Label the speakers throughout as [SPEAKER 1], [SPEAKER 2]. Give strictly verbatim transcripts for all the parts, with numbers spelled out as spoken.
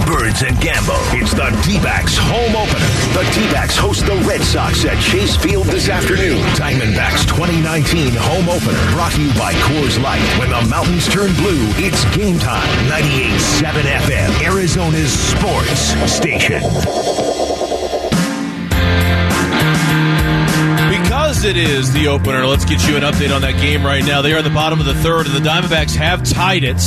[SPEAKER 1] Burns and Gambo. It's the D-backs home opener. The D-backs host the Red Sox at Chase Field this afternoon. Diamondbacks twenty nineteen home opener brought to you by Coors Light. When the mountains turn blue, it's game time. ninety-eight point seven F M, Arizona's sports station.
[SPEAKER 2] Because it is the opener, let's get you an update on that game right now. They are at the bottom of the third, and the Diamondbacks have tied it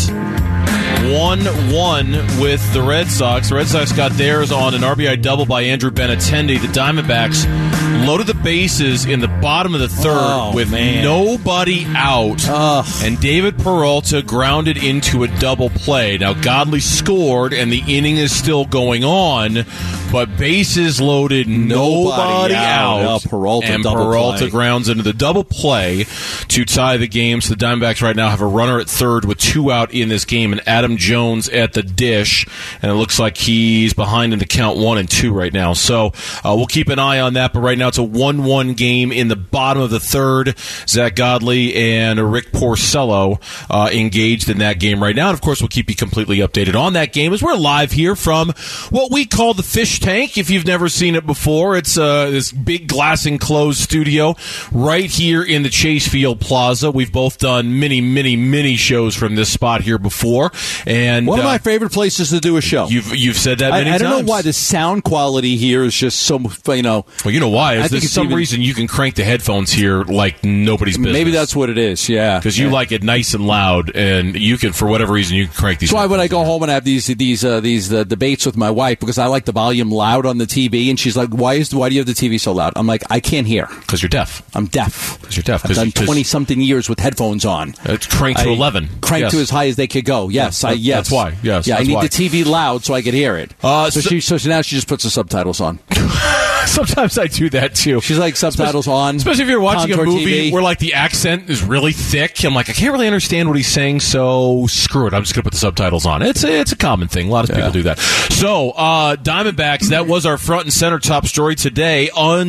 [SPEAKER 2] one one with the Red Sox. The Red Sox got theirs on an R B I double by Andrew Benintendi. The Diamondbacks loaded the bases in the bottom of the third oh, with man. nobody out, Ugh. and David Peralta grounded into a double play. Now, Godley scored, and the inning is still going on, but bases loaded, nobody, nobody out, out.
[SPEAKER 3] Oh, Peralta
[SPEAKER 2] and
[SPEAKER 3] double
[SPEAKER 2] Peralta
[SPEAKER 3] play.
[SPEAKER 2] grounds into the double play to tie the game. So the Diamondbacks right now have a runner at third with two out in this game, and Adam Jones at the dish, and it looks like he's behind in the count one and two right now. So uh, we'll keep an eye on that, but right now it's a one one game in the bottom of the third. Zach Godley and Rick Porcello uh, engaged in that game right now, and of course we'll keep you completely updated on that game as we're live here from what we call the Fish Tank. If you've never seen it before, it's uh, this big glass enclosed studio right here in the Chase Field Plaza. We've both done many, many, many shows from this spot here before. And
[SPEAKER 3] one of
[SPEAKER 2] uh,
[SPEAKER 3] my favorite places to do a show.
[SPEAKER 2] You've you've said that many
[SPEAKER 3] I, I
[SPEAKER 2] times.
[SPEAKER 3] don't know why the sound quality here is just so, you know.
[SPEAKER 2] Well, you know why. Is
[SPEAKER 3] I think
[SPEAKER 2] there's some
[SPEAKER 3] even,
[SPEAKER 2] reason you can crank the headphones here like nobody's business.
[SPEAKER 3] Maybe that's what it is, yeah.
[SPEAKER 2] Because you
[SPEAKER 3] yeah.
[SPEAKER 2] like it nice and loud, and you can, for whatever reason, you can crank these.
[SPEAKER 3] That's why when I go home and have these these uh, these uh, debates with my wife, because I like the volume loud on the T V, and she's like, "Why is why do you have the T V so loud?" I'm like, "I can't hear."
[SPEAKER 2] Because you're deaf.
[SPEAKER 3] I'm deaf.
[SPEAKER 2] Because you're deaf.
[SPEAKER 3] I've done twenty-something years with headphones on.
[SPEAKER 2] It's cranked to
[SPEAKER 3] I
[SPEAKER 2] eleven.
[SPEAKER 3] Cranked
[SPEAKER 2] yes.
[SPEAKER 3] to as high as they could go. Yes,
[SPEAKER 2] yeah,
[SPEAKER 3] I yes.
[SPEAKER 2] That's why. Yes,
[SPEAKER 3] yeah,
[SPEAKER 2] that's
[SPEAKER 3] I need
[SPEAKER 2] why.
[SPEAKER 3] the T V loud so I could hear it. Uh, so, so, she, so now she just puts the subtitles on.
[SPEAKER 2] Sometimes I do that too.
[SPEAKER 3] She's like subtitles
[SPEAKER 2] especially,
[SPEAKER 3] on.
[SPEAKER 2] Especially if you're watching a movie
[SPEAKER 3] T V.
[SPEAKER 2] where like the accent is really thick. I'm like, I can't really understand what he's saying, so screw it. I'm just gonna put the subtitles on. It's a, it's a common thing. A lot of yeah. people do that. So uh, Diamondbacks, that was our front and center top story today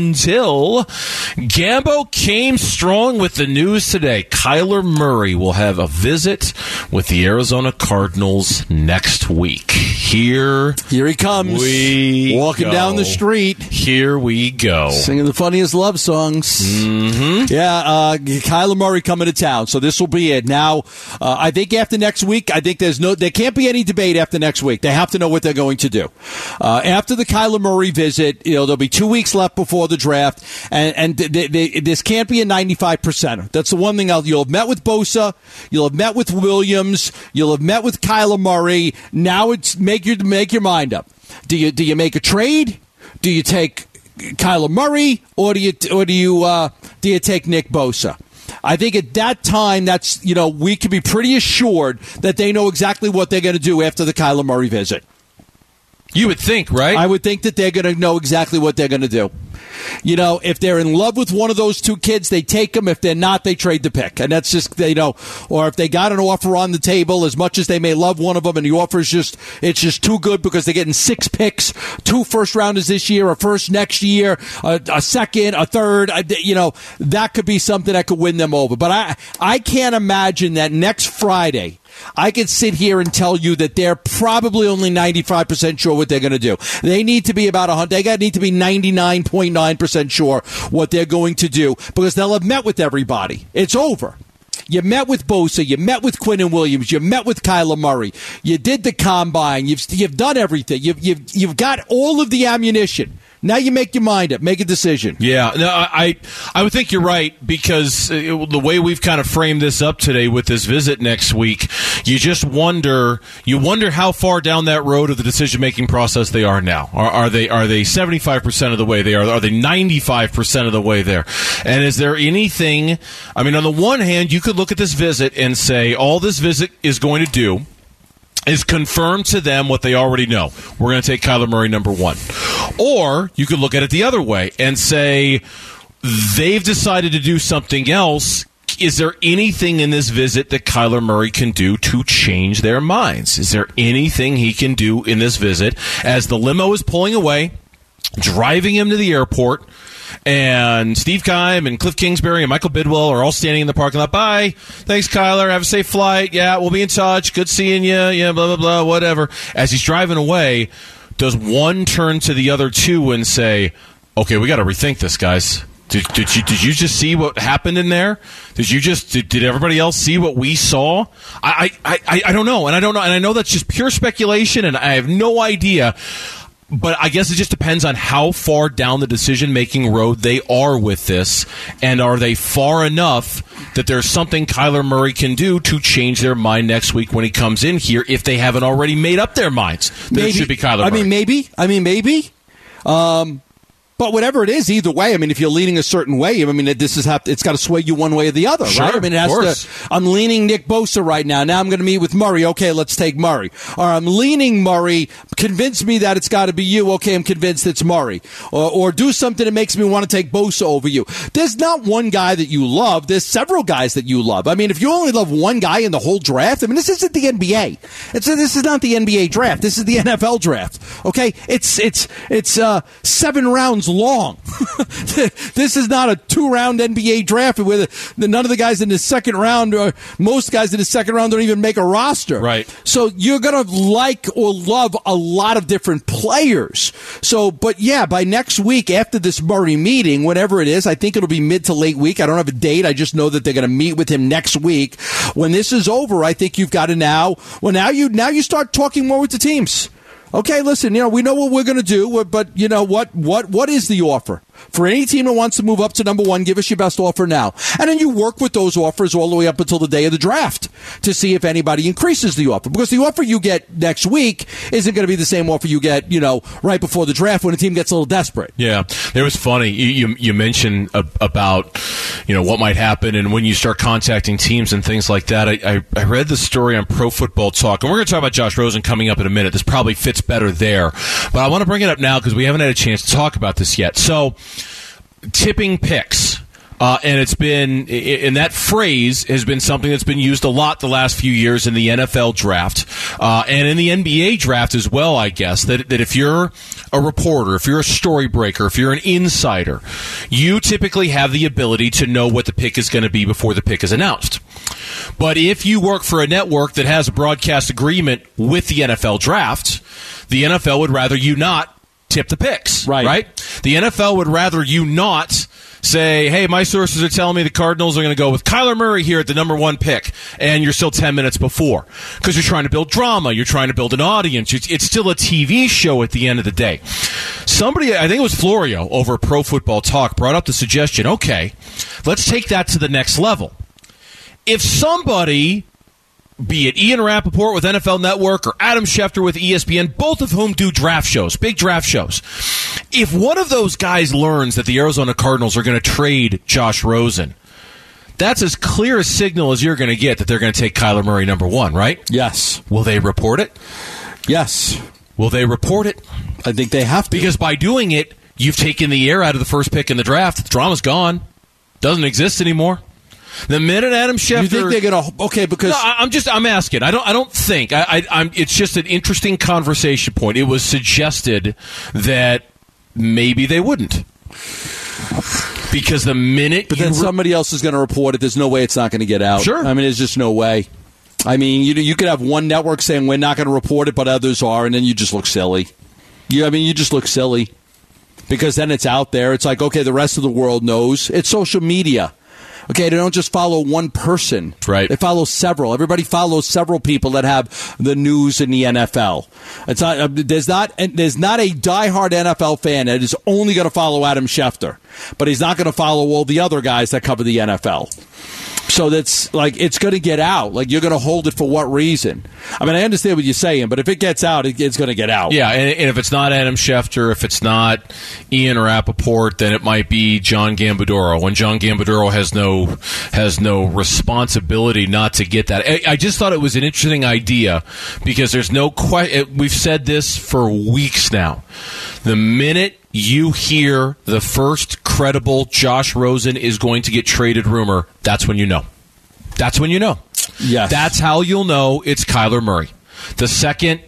[SPEAKER 2] until Gambo came strong with the news today. Kyler Murray will have a visit with the Arizona Cardinals next week. Here,
[SPEAKER 3] here he comes.
[SPEAKER 2] We
[SPEAKER 3] walking
[SPEAKER 2] go.
[SPEAKER 3] down the street.
[SPEAKER 2] Here we go.
[SPEAKER 3] Singing the funniest love songs.
[SPEAKER 2] Mm-hmm.
[SPEAKER 3] Yeah, uh, Kyler Murray coming to town. So this will be it. Now, uh, I think after next week, I think there's no, there can't be any debate after next week. They have to know what they're going to do. Uh, after the Kyler Murray visit, you know, there'll be two weeks left before the draft, and, and they, they, this can't be a ninety-five percenter. That's the one thing I'll, you'll have met with Bosa, you'll have met with Williams, you'll have met with Kyler Murray. Now it's make your, make your mind up. Do you, do you make a trade? Do you take Kyler Murray, or do you or do you uh, do you take Nick Bosa? I think at that time, that's you know we can be pretty assured that they know exactly what they're going to do after the Kyler Murray visit.
[SPEAKER 2] You would think, right?
[SPEAKER 3] I would think that they're going to know exactly what they're going to do. You know, if they're in love with one of those two kids, they take them. If they're not, they trade the pick. And that's just, you know, or if they got an offer on the table, as much as they may love one of them, and the offer is just, it's just too good because they're getting six picks, two first rounders this year, a first next year, a, a second, a third, a, you know, that could be something that could win them over. But I, I can't imagine that next Friday, I could sit here and tell you that they're probably only ninety-five percent sure what they're going to do. They need to be about one hundred. They got need to be ninety-nine point nine percent sure what they're going to do because they'll have met with everybody. It's over. You met with Bosa. You met with Quinnen Williams. You met with Kyler Murray. You did the combine. You've you've done everything. You've you've you've got all of the ammunition. Now you make your mind up. Make a decision.
[SPEAKER 2] Yeah, no, I I would think you're right because it, the way we've kind of framed this up today with this visit next week, you just wonder you wonder how far down that road of the decision-making process they are now. Are, are they are they seventy-five percent of the way there? Are they ninety-five percent of the way there? And is there anything, I mean, on the one hand, you could look at this visit and say all this visit is going to do is confirm to them what they already know. We're going to take Kyler Murray number one. Or you could look at it the other way and say they've decided to do something else. Is there anything in this visit that Kyler Murray can do to change their minds? Is there anything he can do in this visit as the limo is pulling away, driving him to the airport, and Steve Keim and Cliff Kingsbury and Michael Bidwell are all standing in the parking lot. Bye. Thanks, Kyler. Have a safe flight. Yeah, we'll be in touch. Good seeing you. Yeah, blah, blah, blah, whatever. As he's driving away, does one turn to the other two and say, okay, we got to rethink this, guys. Did, did you did you just see what happened in there? Did you just did, did everybody else see what we saw? I, I, I, I don't know, and I don't know, and I know that's just pure speculation, and I have no idea. But I guess it just depends on how far down the decision-making road they are with this, and are they far enough that there's something Kyler Murray can do to change their mind next week when he comes in here, if they haven't already made up their minds that maybe. It should be Kyler Murray.
[SPEAKER 3] I mean, maybe. I mean, maybe. Um, but whatever it is, either way, I mean, if you're leaning a certain way, I mean, this is have to, it's got to sway you one way or the other,
[SPEAKER 2] sure,
[SPEAKER 3] right? I mean, it has
[SPEAKER 2] of course.
[SPEAKER 3] to. I'm leaning Nick Bosa right now. Now I'm going to meet with Murray. Okay, let's take Murray. Or I'm leaning Murray. Convince me that it's got to be you. Okay, I'm convinced it's Murray. Or, or do something that makes me want to take Bosa over you. There's not one guy that you love. There's several guys that you love. I mean, if you only love one guy in the whole draft, I mean, this isn't the N B A. It's this is not the N B A draft. This is the N F L draft. Okay, it's it's it's uh, seven rounds long. This is not a two-round N B A draft where the, the, none of the guys in the second round, or most guys in the second round, don't even make a roster.
[SPEAKER 2] Right.
[SPEAKER 3] So you're going to like or love a lot of different players. So, but yeah, by next week after this Murray meeting, whatever it is, I think it'll be mid to late week. I don't have a date. I just know that they're going to meet with him next week. When this is over, I think you've got to now. Well, now you now you start talking more with the teams. Okay, listen, you know, we know what we're going to do, but you know what? What what is the offer? For any team that wants to move up to number one, give us your best offer now. And then you work with those offers all the way up until the day of the draft to see if anybody increases the offer. Because the offer you get next week isn't going to be the same offer you get, you know, right before the draft when a team gets a little desperate. Yeah,
[SPEAKER 2] it was funny. You, you, you mentioned a, about, you know, what might happen and when you start contacting teams and things like that. I, I, I read the story on Pro Football Talk, and we're going to talk about Josh Rosen coming up in a minute. This probably fits better there. But I want to bring it up now because we haven't had a chance to talk about this yet. So, tipping picks, uh, and it's been, and that phrase has been something that's been used a lot the last few years in the N F L draft, uh, and in the N B A draft as well, I guess, that, that if you're a reporter, if you're a story breaker, if you're an insider, you typically have the ability to know what the pick is going to be before the pick is announced. But if you work for a network that has a broadcast agreement with the N F L draft, the N F L would rather you not tip the picks,
[SPEAKER 3] right.
[SPEAKER 2] right? The N F L would rather you not say, hey, my sources are telling me the Cardinals are going to go with Kyler Murray here at the number one pick, and you're still ten minutes before. Because you're trying to build drama. You're trying to build an audience. It's still a T V show at the end of the day. Somebody, I think it was Florio over at Pro Football Talk, brought up the suggestion, okay, let's take that to the next level. If somebody, be it Ian Rappaport with N F L Network or Adam Schefter with E S P N, both of whom do draft shows, big draft shows. If one of those guys learns that the Arizona Cardinals are going to trade Josh Rosen, that's as clear a signal as you're going to get that they're going to take Kyler Murray number one, right?
[SPEAKER 3] Yes.
[SPEAKER 2] Will they report it?
[SPEAKER 3] Yes.
[SPEAKER 2] Will they report it?
[SPEAKER 3] I think they have to.
[SPEAKER 2] Because by doing it, you've taken the air out of the first pick in the draft. The drama's gone. Doesn't exist anymore. The minute Adam Schefter,
[SPEAKER 3] you think they're going to okay? Because
[SPEAKER 2] no, I'm just I'm asking. I don't I don't think I, I I'm. It's just an interesting conversation point. It was suggested that maybe they wouldn't, because the minute,
[SPEAKER 3] but then re- somebody else is going to report it. There's no way it's not going to get out.
[SPEAKER 2] Sure,
[SPEAKER 3] I mean, there's just no way. I mean, you you could have one network saying we're not going to report it, but others are, and then you just look silly. You I mean, you just look silly because then it's out there. It's like, okay, the rest of the world knows. It's social media. Okay, they don't just follow one person.
[SPEAKER 2] Right.
[SPEAKER 3] They follow several. Everybody follows several people that have the news in the N F L. It's not, there's not there's not a diehard N F L fan that is only going to follow Adam Schefter, but he's not going to follow all the other guys that cover the N F L. So that's like, it's going to get out. Like, you're going to hold it for what reason? I mean, I understand what you're saying, but if it gets out, it, it's going to get out.
[SPEAKER 2] Yeah, and, and if it's not Adam Schefter, if it's not Ian Rappaport, then it might be John Gambadoro. When John Gambadoro has no has no responsibility not to get that. I, I just thought it was an interesting idea because there's no question. We've said this for weeks now. The minute you hear the first credible Josh Rosen is going to get traded rumor, that's when you know. That's when you know.
[SPEAKER 3] Yes.
[SPEAKER 2] That's how you'll know it's Kyler Murray. The second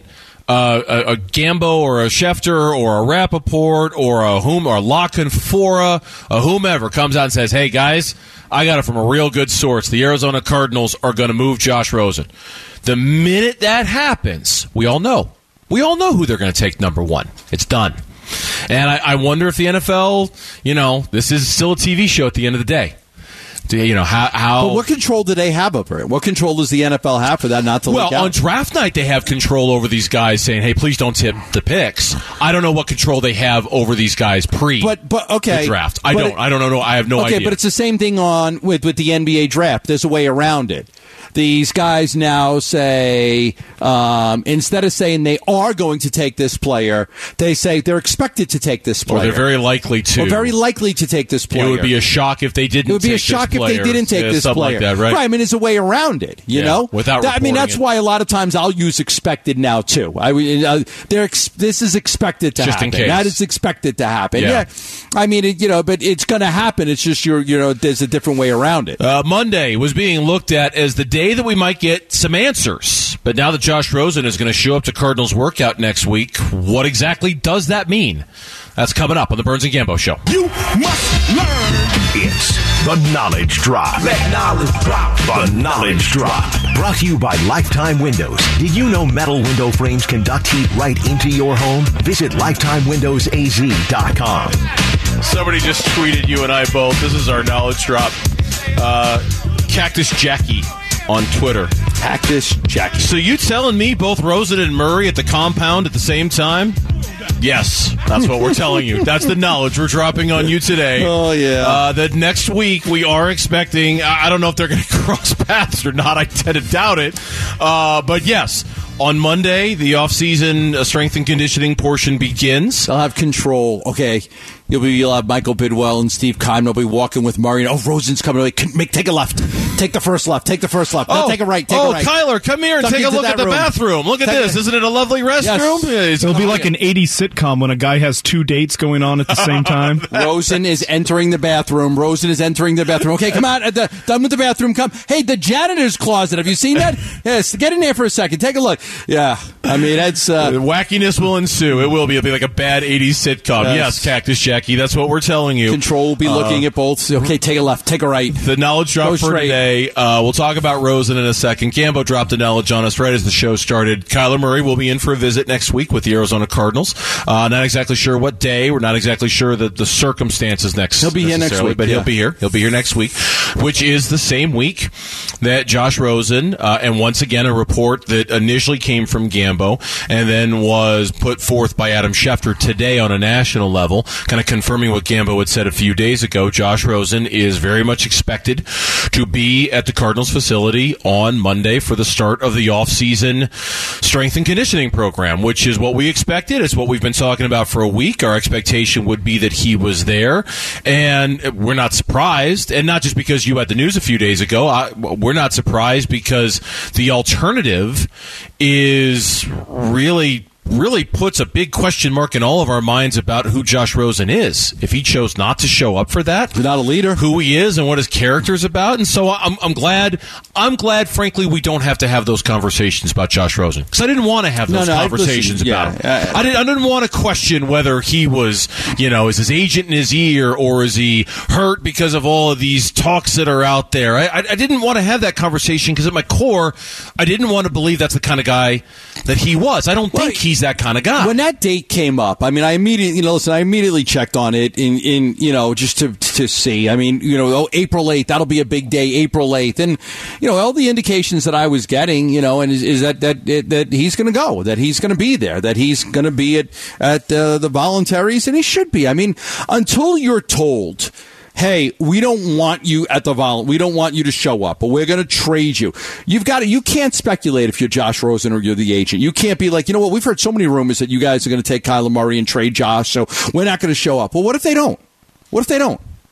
[SPEAKER 2] uh, a, a Gambo or a Schefter or a Rappaport or a whom or a La Canfora, a whomever comes out and says, "Hey guys, I got it from a real good source. The Arizona Cardinals are going to move Josh Rosen." The minute that happens, we all know. We all know who they're going to take number one. It's done. And I, I wonder if the N F L, you know, this is still a T V show at the end of the day. Do you know how, how?
[SPEAKER 3] But what control do they have over it? What control does the N F L have for that not to
[SPEAKER 2] well,
[SPEAKER 3] leak out?
[SPEAKER 2] on draft night, they have control over these guys saying, hey, please don't tip the picks. I don't know what control they have over these guys pre
[SPEAKER 3] but, but, okay,
[SPEAKER 2] the draft. I
[SPEAKER 3] but
[SPEAKER 2] don't.
[SPEAKER 3] It,
[SPEAKER 2] I don't know. I have no
[SPEAKER 3] okay,
[SPEAKER 2] idea.
[SPEAKER 3] Okay, but it's the same thing on with, with the N B A draft. There's a way around it. These guys now say, um, instead of saying they are going to take this player, they say they're expected to take this player.
[SPEAKER 2] Or they're very likely to.
[SPEAKER 3] Or very likely to take this player.
[SPEAKER 2] It would be a shock if they didn't.
[SPEAKER 3] It would be
[SPEAKER 2] take
[SPEAKER 3] a shock
[SPEAKER 2] this
[SPEAKER 3] if they didn't take
[SPEAKER 2] yeah,
[SPEAKER 3] this
[SPEAKER 2] something
[SPEAKER 3] player.
[SPEAKER 2] Like that, right?
[SPEAKER 3] right? I mean, there's a way around it. You
[SPEAKER 2] yeah,
[SPEAKER 3] know,
[SPEAKER 2] without.
[SPEAKER 3] That, I mean, that's
[SPEAKER 2] it.
[SPEAKER 3] why a lot of times I'll use expected now too. I uh, they're ex- this is expected to
[SPEAKER 2] just
[SPEAKER 3] happen.
[SPEAKER 2] In case.
[SPEAKER 3] That is expected to happen.
[SPEAKER 2] Yeah.
[SPEAKER 3] yeah. I mean, it, you know, but it's going to happen. It's just you're, you know, there's a different way around it.
[SPEAKER 2] Uh, Monday was being looked at as the day that we might get some answers. But now that Josh Rosen is going to show up to Cardinals workout next week, what exactly does that mean? That's coming up on the Burns and Gambo Show.
[SPEAKER 1] You must learn. It's the Knowledge Drop.
[SPEAKER 4] Let knowledge drop.
[SPEAKER 1] The Knowledge Drop. Brought to you by Lifetime Windows. Did you know metal window frames can duct heat right into your home? Visit lifetime windows a z dot com.
[SPEAKER 2] Somebody just tweeted you and I both. This is our Knowledge Drop. Uh, Cactus Jackie on Twitter.
[SPEAKER 3] Cactus Jackie.
[SPEAKER 2] So you telling me both Rosen and Murray at the compound at the same time? Yes, that's what we're telling you. That's the knowledge we're dropping on you today.
[SPEAKER 3] Oh, yeah.
[SPEAKER 2] Uh, that next week we are expecting, I don't know if they're going to cross paths or not. I tend to doubt it. Uh, but yes, on Monday, the off-season strength and conditioning portion begins.
[SPEAKER 3] They'll have control. Okay. You'll, be, you'll have Michael Bidwell and Steve Keim. They'll be walking with Murray. Oh, Rosen's coming. Like, make, take a left. Take the first left. Take the first left. No,
[SPEAKER 2] oh,
[SPEAKER 3] take a right. Take
[SPEAKER 2] oh,
[SPEAKER 3] a right.
[SPEAKER 2] Kyler, come here and
[SPEAKER 3] Tuck
[SPEAKER 2] take a
[SPEAKER 3] into
[SPEAKER 2] look at
[SPEAKER 3] that
[SPEAKER 2] the
[SPEAKER 3] room.
[SPEAKER 2] bathroom. Look at
[SPEAKER 3] Take
[SPEAKER 2] this.
[SPEAKER 3] a-
[SPEAKER 2] Isn't it a lovely restroom?
[SPEAKER 3] Yes.
[SPEAKER 2] Yeah, it's-
[SPEAKER 5] It'll be
[SPEAKER 2] oh,
[SPEAKER 5] like
[SPEAKER 2] yeah.
[SPEAKER 5] an eighties sitcom when a guy has two dates going on at the same time.
[SPEAKER 3] Rosen is entering the bathroom. Rosen is entering the bathroom. Okay, come on. At the, done with the bathroom. Come. Hey, the janitor's closet. Have you seen that? Yes. Get in there for a second. Take a look. Yeah. I mean, that's. Uh,
[SPEAKER 2] The wackiness will ensue. It will be. It'll be like a bad eighties sitcom.
[SPEAKER 3] Yes.
[SPEAKER 2] Yes, Cactus Jackie. That's what we're telling you.
[SPEAKER 3] Control will be looking
[SPEAKER 2] Uh,
[SPEAKER 3] at both. Okay, take a left. Take a right.
[SPEAKER 2] The knowledge drop
[SPEAKER 3] Go
[SPEAKER 2] for
[SPEAKER 3] straight.
[SPEAKER 2] today. Uh, we'll talk about Rosen in a second. Gambo dropped the knowledge on us right as the show started. Kyler Murray will be in for a visit next week with the Arizona Cardinals. Uh, not exactly sure what day. We're not exactly sure the, the circumstances next.
[SPEAKER 3] He'll be here next
[SPEAKER 2] necessarily,
[SPEAKER 3] week,
[SPEAKER 2] but
[SPEAKER 3] yeah.
[SPEAKER 2] he'll be here. He'll be here next week, which is the same week that Josh Rosen, uh, and once again a report that initially came from Gambo and then was put forth by Adam Schefter today on a national level, kind of confirming what Gambo had said a few days ago. Josh Rosen is very much expected to be at the Cardinals facility on Monday for the start of the offseason strength and conditioning program, which is what we expected. It's what we've been talking about for a week. Our expectation would be that he was there, and we're not surprised, and not just because you had the news a few days ago. I, we're not surprised because the alternative is really really puts a big question mark in all of our minds about who Josh Rosen is. If he chose not to show up for that,
[SPEAKER 3] You're not a leader.
[SPEAKER 2] who he is and what his character is about. And so I'm, I'm glad, I'm glad, frankly, we don't have to have those conversations about Josh Rosen. Because I didn't want to have
[SPEAKER 3] No,
[SPEAKER 2] those
[SPEAKER 3] no, I-
[SPEAKER 2] conversations
[SPEAKER 3] listen,
[SPEAKER 2] about
[SPEAKER 3] yeah,
[SPEAKER 2] him.
[SPEAKER 3] uh,
[SPEAKER 2] I, didn't, I didn't want to question whether he was, you know, is his agent in his ear or is he hurt because of all of these talks that are out there. I, I, I didn't want to have that conversation because at my core, I didn't want to believe that's the kind of guy that he was. I don't think
[SPEAKER 3] Right.
[SPEAKER 2] he's that kind of guy.
[SPEAKER 3] When that date came up, I mean, I immediately, you know, listen, I immediately checked on it in, in, you know, just to to see. I mean, you know, oh, April eighth, that'll be a big day, April eighth, and you know, all the indications that I was getting, you know, and is, is that that that he's going to go, that he's going to be there, that he's going to be at at uh, the voluntaries, and he should be. I mean, until you're told, hey, we don't want you at the vol. We don't want you to show up, but we're going to trade you. You've got to. You can't speculate if you're Josh Rosen or you're the agent. You can't be like, you know what? We've heard so many rumors that you guys are going to take Kyler Murray and trade Josh, so we're not going to show up. Well, what if they don't? What if they don't?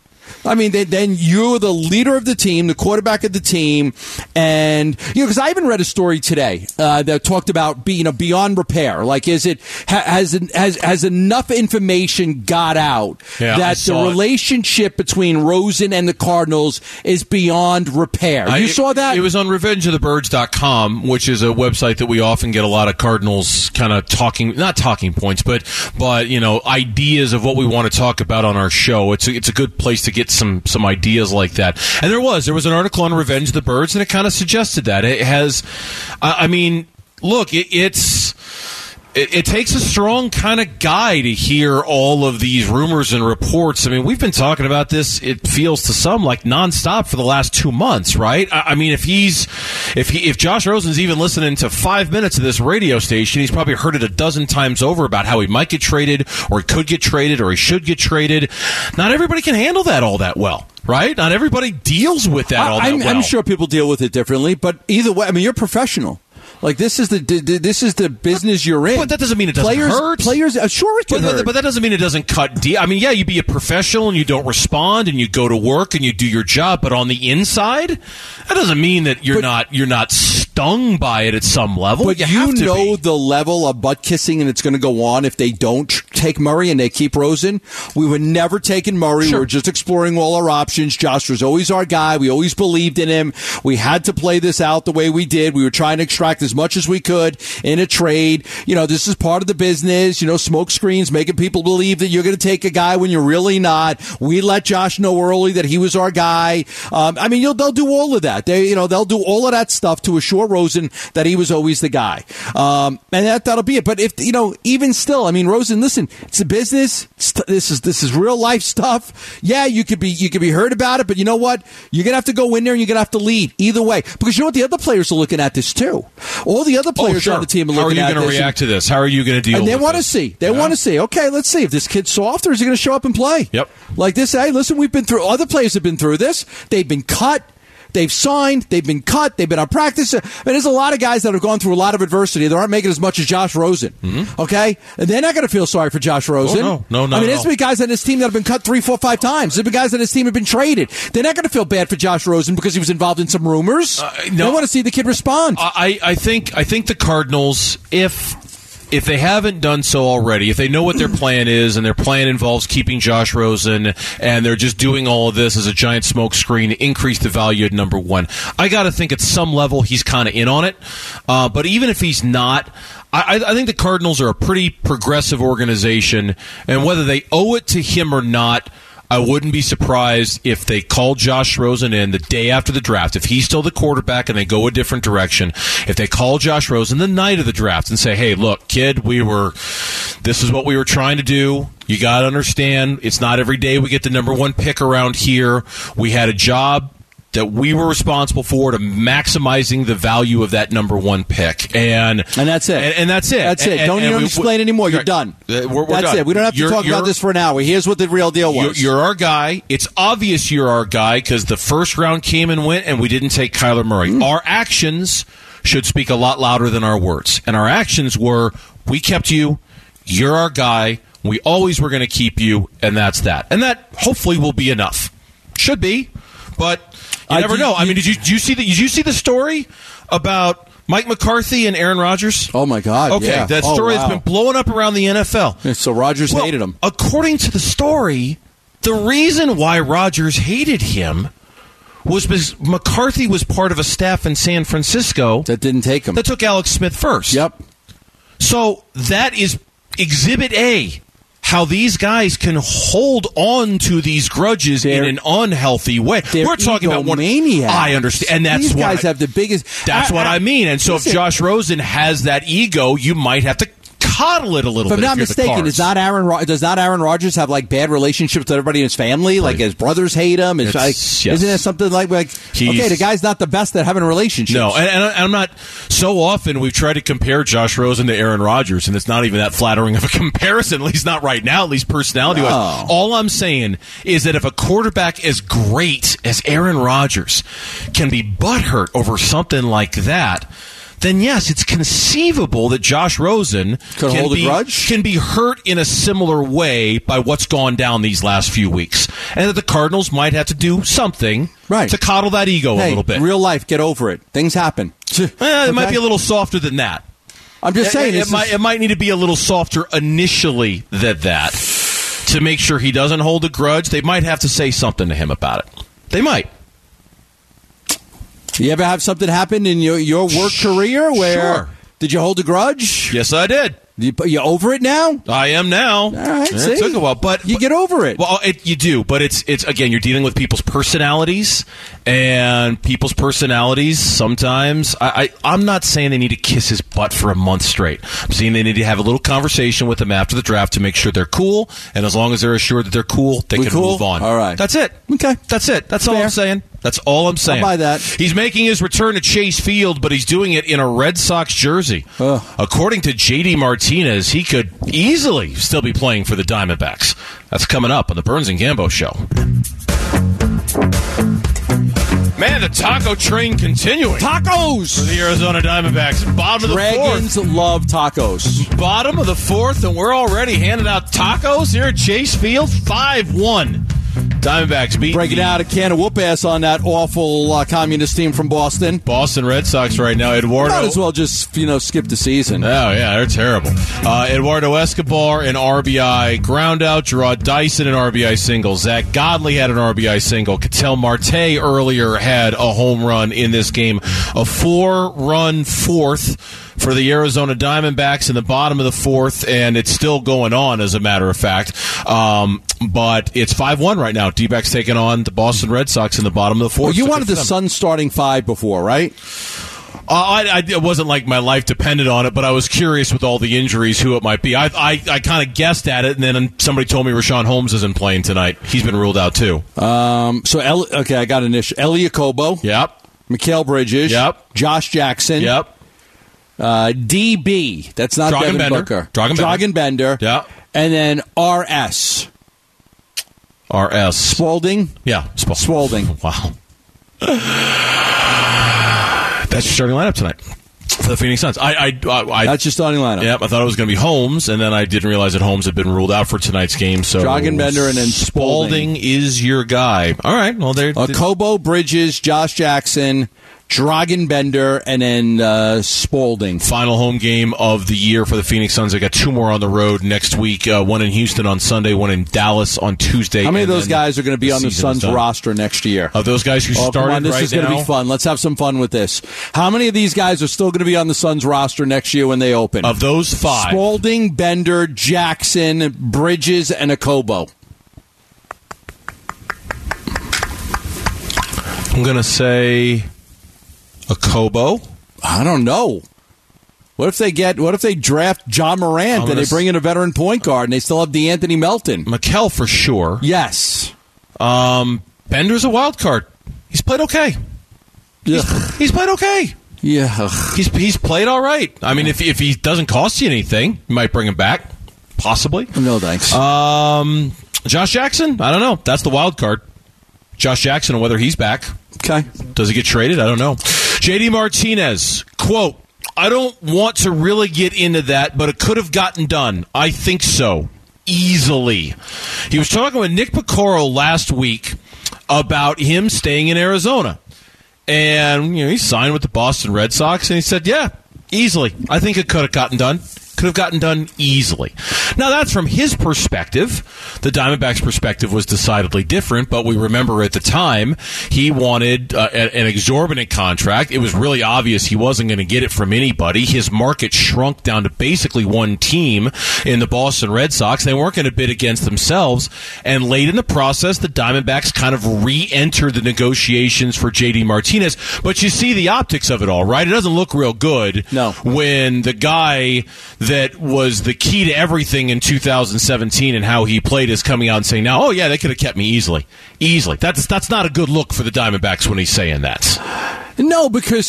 [SPEAKER 3] I mean, they, then you're the leader of the team, the quarterback of the team, and you know, because I even read a story today uh, that talked about being, you know, beyond repair. Like, is it has has has enough information got out
[SPEAKER 2] yeah,
[SPEAKER 3] that the relationship it. between Rosen and the Cardinals is beyond repair? You
[SPEAKER 2] I,
[SPEAKER 3] saw that?
[SPEAKER 2] It was on revenge of the birds dot com, which is a website that we often get a lot of Cardinals kind of talking, not talking points, but but you know, ideas of what we want to talk about on our show. It's a, it's a good place to get some some ideas like that. And there was there was an article on Revenge of the Birds, and it kind of suggested that it has. I, I mean, look, it, it's. It, it takes a strong kind of guy to hear all of these rumors and reports. I mean, we've been talking about this, it feels to some like nonstop for the last two months, right? I, I mean, if he's, if he, if Josh Rosen's even listening to five minutes of this radio station, he's probably heard it a dozen times over about how he might get traded, or he could get traded, or he should get traded. Not everybody can handle that all that well. Right? Not everybody deals with that all that
[SPEAKER 3] I'm,
[SPEAKER 2] well.
[SPEAKER 3] I'm sure people deal with it differently, but either way, I mean, you're a professional. Like, this is the this is the business you're in.
[SPEAKER 2] But that doesn't mean it doesn't
[SPEAKER 3] players,
[SPEAKER 2] hurt.
[SPEAKER 3] Players, uh, sure it can
[SPEAKER 2] but,
[SPEAKER 3] hurt.
[SPEAKER 2] But that doesn't mean it doesn't cut deep. I mean, yeah, you be a professional and you don't respond and you go to work and you do your job. But on the inside, that doesn't mean that you're
[SPEAKER 3] but,
[SPEAKER 2] not you're not stung by it at some level.
[SPEAKER 3] But
[SPEAKER 2] you,
[SPEAKER 3] you
[SPEAKER 2] have to
[SPEAKER 3] know
[SPEAKER 2] be.
[SPEAKER 3] the level of butt kissing and it's going to go on if they don't take Murray and they keep Rosen. We were never taking Murray.
[SPEAKER 2] Sure.
[SPEAKER 3] We were just exploring all our options. Josh was always our guy. We always believed in him. We had to play this out the way we did. We were trying to extract as much as we could in a trade. You know, this is part of the business. You know, smoke screens, making people believe that you're going to take a guy when you're really not. We let Josh know early that he was our guy. Um, I mean, you'll, they'll do all of that. They, you know, they'll do all of that stuff to assure Rosen that he was always the guy. Um, and that, that'll be it. But if, you know, even still, I mean, Rosen, listen, it's a business. It's t- this is, this is real life stuff. Yeah, you could be, you could be heard about it, but you know what? You're going to have to go in there and you're going to have to lead either way. Because you know what? The other players are looking at this too. All the other players
[SPEAKER 2] oh, sure.
[SPEAKER 3] on the team are
[SPEAKER 2] How
[SPEAKER 3] looking
[SPEAKER 2] are
[SPEAKER 3] at
[SPEAKER 2] you going to react
[SPEAKER 3] and,
[SPEAKER 2] to this? How are you going to deal
[SPEAKER 3] and
[SPEAKER 2] with
[SPEAKER 3] they want to
[SPEAKER 2] this?
[SPEAKER 3] see. They
[SPEAKER 2] yeah.
[SPEAKER 3] want to see. Okay, let's see if this kid's soft or is he going to show up and play.
[SPEAKER 2] Yep.
[SPEAKER 3] Like this. Hey, listen, we've been through. Other players have been through this. They've been cut. They've signed. They've been cut. They've been on practice. I mean, there's a lot of guys that have gone through a lot of adversity. They aren't making as much as Josh Rosen. Mm-hmm. Okay? And they're not going to feel sorry for Josh Rosen.
[SPEAKER 2] Oh, no, no, no.
[SPEAKER 3] I mean,
[SPEAKER 2] no.
[SPEAKER 3] there's been guys on this team that have been cut three, four, five times. There's been guys on this team that have been traded. They're not going to feel bad for Josh Rosen because he was involved in some rumors. Uh, no, they want to see the kid respond.
[SPEAKER 2] I, I think I think the Cardinals, if if they haven't done so already, if they know what their plan is and their plan involves keeping Josh Rosen and they're just doing all of this as a giant smokescreen to increase the value at number one, I got to think at some level he's kind of in on it. Uh, but even if he's not, I, I think the Cardinals are a pretty progressive organization, and whether they owe it to him or not, I wouldn't be surprised if they called Josh Rosen in the day after the draft. If he's still the quarterback and they go a different direction, if they call Josh Rosen the night of the draft and say, hey, look, kid, we were, this is what we were trying to do. You got to understand, it's not every day we get the number one pick around here. We had a job that we were responsible for to maximizing the value of that number one pick, and
[SPEAKER 3] and that's it.
[SPEAKER 2] And, and that's it.
[SPEAKER 3] That's it.
[SPEAKER 2] And,
[SPEAKER 3] don't
[SPEAKER 2] and,
[SPEAKER 3] even
[SPEAKER 2] and
[SPEAKER 3] explain
[SPEAKER 2] we,
[SPEAKER 3] anymore. You're
[SPEAKER 2] right.
[SPEAKER 3] done.
[SPEAKER 2] We're, we're
[SPEAKER 3] that's
[SPEAKER 2] done.
[SPEAKER 3] it. We don't have to
[SPEAKER 2] you're,
[SPEAKER 3] talk about this for an hour. Here's what the real deal was.
[SPEAKER 2] You're, you're our guy. It's obvious you're our guy because the first round came and went, and we didn't take Kyler Murray. Mm. Our actions should speak a lot louder than our words, and our actions were: we kept you. You're our guy. We always were going to keep you, and that's that. And that hopefully will be enough. Should be, but. You never know. I mean, did you did you see the did you see the story about Mike McCarthy and Aaron Rodgers?
[SPEAKER 3] Oh my God!
[SPEAKER 2] Okay,
[SPEAKER 3] yeah.
[SPEAKER 2] that
[SPEAKER 3] oh,
[SPEAKER 2] story
[SPEAKER 3] wow.
[SPEAKER 2] has been blowing up around the N F L.
[SPEAKER 3] Yeah, so Rodgers
[SPEAKER 2] well,
[SPEAKER 3] hated him.
[SPEAKER 2] According to the story, the reason why Rodgers hated him was because McCarthy was part of a staff in San Francisco
[SPEAKER 3] that didn't take him.
[SPEAKER 2] That took Alex Smith first.
[SPEAKER 3] Yep.
[SPEAKER 2] So that is Exhibit A. How these guys can hold on to these grudges they're, in an unhealthy way. We're talking about one
[SPEAKER 3] maniacs.
[SPEAKER 2] I understand, and that's
[SPEAKER 3] these guys
[SPEAKER 2] I,
[SPEAKER 3] have the biggest.
[SPEAKER 2] That's I, what I, I mean. And so, listen, if Josh Rosen has that ego, you might have to coddle it a little
[SPEAKER 3] if
[SPEAKER 2] bit.
[SPEAKER 3] I'm not mistaken, is not Aaron does not Aaron Rodgers have like bad relationships with everybody in his family? Like his brothers hate him. It's like, yes. Isn't it something like like He's, okay, the guy's not the best at having relationships.
[SPEAKER 2] No, and, and I'm not. So often we've tried to compare Josh Rosen to Aaron Rodgers, and it's not even that flattering of a comparison. At least not right now. At least personality wise.
[SPEAKER 3] No.
[SPEAKER 2] All I'm saying is that if a quarterback as great as Aaron Rodgers can be butthurt over something like that. then yes, it's conceivable that Josh Rosen
[SPEAKER 3] Could
[SPEAKER 2] can
[SPEAKER 3] hold a
[SPEAKER 2] be,
[SPEAKER 3] grudge?
[SPEAKER 2] can be hurt in a similar way by what's gone down these last few weeks. And that the Cardinals might have to do something
[SPEAKER 3] right.
[SPEAKER 2] to coddle that ego
[SPEAKER 3] hey,
[SPEAKER 2] a little bit.
[SPEAKER 3] Real life, get over it. Things happen.
[SPEAKER 2] Eh, it
[SPEAKER 3] okay?
[SPEAKER 2] might be a little softer than that.
[SPEAKER 3] I'm just saying.
[SPEAKER 2] It, it,
[SPEAKER 3] It,
[SPEAKER 2] might, it might need to be a little softer initially than that to make sure he doesn't hold a grudge. They might have to say something to him about it. They might.
[SPEAKER 3] You ever have something happen in your, your work career where
[SPEAKER 2] Sure.
[SPEAKER 3] did you hold a grudge?
[SPEAKER 2] Yes, I did.
[SPEAKER 3] You, you over it now?
[SPEAKER 2] I am now.
[SPEAKER 3] All right,
[SPEAKER 2] Yeah,
[SPEAKER 3] see?
[SPEAKER 2] it took a while, but
[SPEAKER 3] You
[SPEAKER 2] but-
[SPEAKER 3] get over it.
[SPEAKER 2] Well, it, you do, but it's it's again, you're dealing with people's personalities, and people's personalities sometimes. I, I I'm not saying they need to kiss his butt for a month straight. I'm saying they need to have a little conversation with him after the draft to make sure they're cool, and as long as they're assured that they're cool, they
[SPEAKER 3] We
[SPEAKER 2] can
[SPEAKER 3] cool?
[SPEAKER 2] move on.
[SPEAKER 3] All right.
[SPEAKER 2] That's it.
[SPEAKER 3] Okay.
[SPEAKER 2] That's it. That's all
[SPEAKER 3] Fair.
[SPEAKER 2] I'm saying. That's all I'm saying.
[SPEAKER 3] buy that.
[SPEAKER 2] He's making his return to Chase Field, but he's doing it in a Red Sox jersey.
[SPEAKER 3] Ugh.
[SPEAKER 2] According to J D Martinez, he could easily still be playing for the Diamondbacks. That's coming up on the Burns and Gambo Show. Man, the taco train continuing.
[SPEAKER 3] Tacos!
[SPEAKER 2] For the Arizona Diamondbacks. Bottom of the
[SPEAKER 3] Dragons
[SPEAKER 2] fourth.
[SPEAKER 3] love tacos.
[SPEAKER 2] Bottom of the fourth, and we're already handing out tacos here at Chase Field. five one. Diamondbacks beat
[SPEAKER 3] Breaking
[SPEAKER 2] the
[SPEAKER 3] out a can of whoop ass on that awful uh, communist team from Boston.
[SPEAKER 2] Boston Red Sox right now. Eduardo.
[SPEAKER 3] Might as well just, you know, skip the season.
[SPEAKER 2] Oh, yeah, they're terrible. Uh, Eduardo Escobar, an R B I ground out. Gerard Dyson, an R B I single. Zach Godley had an R B I single. Ketel Marte earlier had a home run in this game. A four-run fourth for the Arizona Diamondbacks in the bottom of the fourth, and it's still going on, as a matter of fact. Um, but it's five one right now. D-backs taking on the Boston Red Sox in the bottom of the fourth.
[SPEAKER 3] Well, you
[SPEAKER 2] So
[SPEAKER 3] wanted
[SPEAKER 2] good
[SPEAKER 3] the
[SPEAKER 2] for them.
[SPEAKER 3] Suns starting five before, right?
[SPEAKER 2] Uh, I, I, it wasn't like my life depended on it, but I was curious with all the injuries who it might be. I I, I kind of guessed at it, and then somebody told me Rashawn Holmes isn't playing tonight. He's been ruled out too.
[SPEAKER 3] Um, so, El- okay, I got an issue. Elie Kobo,
[SPEAKER 2] Yep.
[SPEAKER 3] Mikal Bridges,
[SPEAKER 2] Yep.
[SPEAKER 3] Josh Jackson,
[SPEAKER 2] Yep.
[SPEAKER 3] uh, D B, that's not Devin
[SPEAKER 2] Dragan
[SPEAKER 3] Booker.
[SPEAKER 2] Bender. Dragan Bender.
[SPEAKER 3] Bender.
[SPEAKER 2] Yep.
[SPEAKER 3] And then R S.
[SPEAKER 2] R S.
[SPEAKER 3] Spalding.
[SPEAKER 2] Yeah. Sp-
[SPEAKER 3] Spalding.
[SPEAKER 2] Wow. That's your starting lineup tonight for the Phoenix Suns. I, I, I, I
[SPEAKER 3] That's your starting lineup.
[SPEAKER 2] Yep, I thought it was going to be Holmes, and then I didn't realize that Holmes had been ruled out for tonight's game. So
[SPEAKER 3] Dragan Bender and then Spalding.
[SPEAKER 2] Spalding is your guy. All right, well, there.
[SPEAKER 3] Uh, Kobo, Bridges, Josh Jackson, Dragan Bender, and then uh, Spalding.
[SPEAKER 2] Final home game of the year for the Phoenix Suns. They got two more on the road next week. Uh, one in Houston on Sunday, one in Dallas on Tuesday.
[SPEAKER 3] How many of
[SPEAKER 2] and
[SPEAKER 3] those
[SPEAKER 2] then
[SPEAKER 3] guys are going to be on the
[SPEAKER 2] season is
[SPEAKER 3] Suns
[SPEAKER 2] done.
[SPEAKER 3] roster next year?
[SPEAKER 2] Of those guys who
[SPEAKER 3] Oh,
[SPEAKER 2] started
[SPEAKER 3] come on, this
[SPEAKER 2] right
[SPEAKER 3] is going to
[SPEAKER 2] now,
[SPEAKER 3] be fun. Let's have some fun with this. How many of these guys are still going to be on the Suns roster next year when they open?
[SPEAKER 2] of those five,
[SPEAKER 3] Spalding, Bender, Jackson, Bridges, and Akobo.
[SPEAKER 2] I'm going to say Akobo.
[SPEAKER 3] I don't know. What if they get? What if they draft John Morant
[SPEAKER 2] I'm
[SPEAKER 3] and they
[SPEAKER 2] gonna
[SPEAKER 3] bring in a veteran point guard and they still have DeAnthony Melton?
[SPEAKER 2] Mikel for sure.
[SPEAKER 3] Yes.
[SPEAKER 2] Um, Bender's a wild card. He's played okay. He's, he's played okay.
[SPEAKER 3] Yeah.
[SPEAKER 2] He's he's played all right. I mean, if if he doesn't cost you anything, you might bring him back, possibly.
[SPEAKER 3] No thanks.
[SPEAKER 2] Um, Josh Jackson, I don't know. That's the wild card. Josh Jackson and whether he's back.
[SPEAKER 3] Okay.
[SPEAKER 2] Does he get traded? I don't know. J D Martinez, quote, I don't want to really get into that, but it could have gotten done. I think so. Easily. He was talking with Nick Piccaro last week about him staying in Arizona. And, you know, he signed with the Boston Red Sox, and he said, yeah, easily. I think it could have gotten done. Could have gotten done easily. Now, that's from his perspective. The Diamondbacks' perspective was decidedly different, but we remember at the time he wanted uh, an exorbitant contract. It was really obvious he wasn't going to get it from anybody. His market shrunk down to basically one team in the Boston Red Sox. They weren't going to bid against themselves. And late in the process, the Diamondbacks kind of re-entered the negotiations for J D Martinez. But you see the optics of it all, right? It doesn't look real good
[SPEAKER 3] No.
[SPEAKER 2] when the guy that was the key to everything in two thousand seventeen and how he played is coming out and saying now, oh, yeah, they could have kept me easily. Easily. That's that's not a good look for the Diamondbacks when he's saying that.
[SPEAKER 3] No, because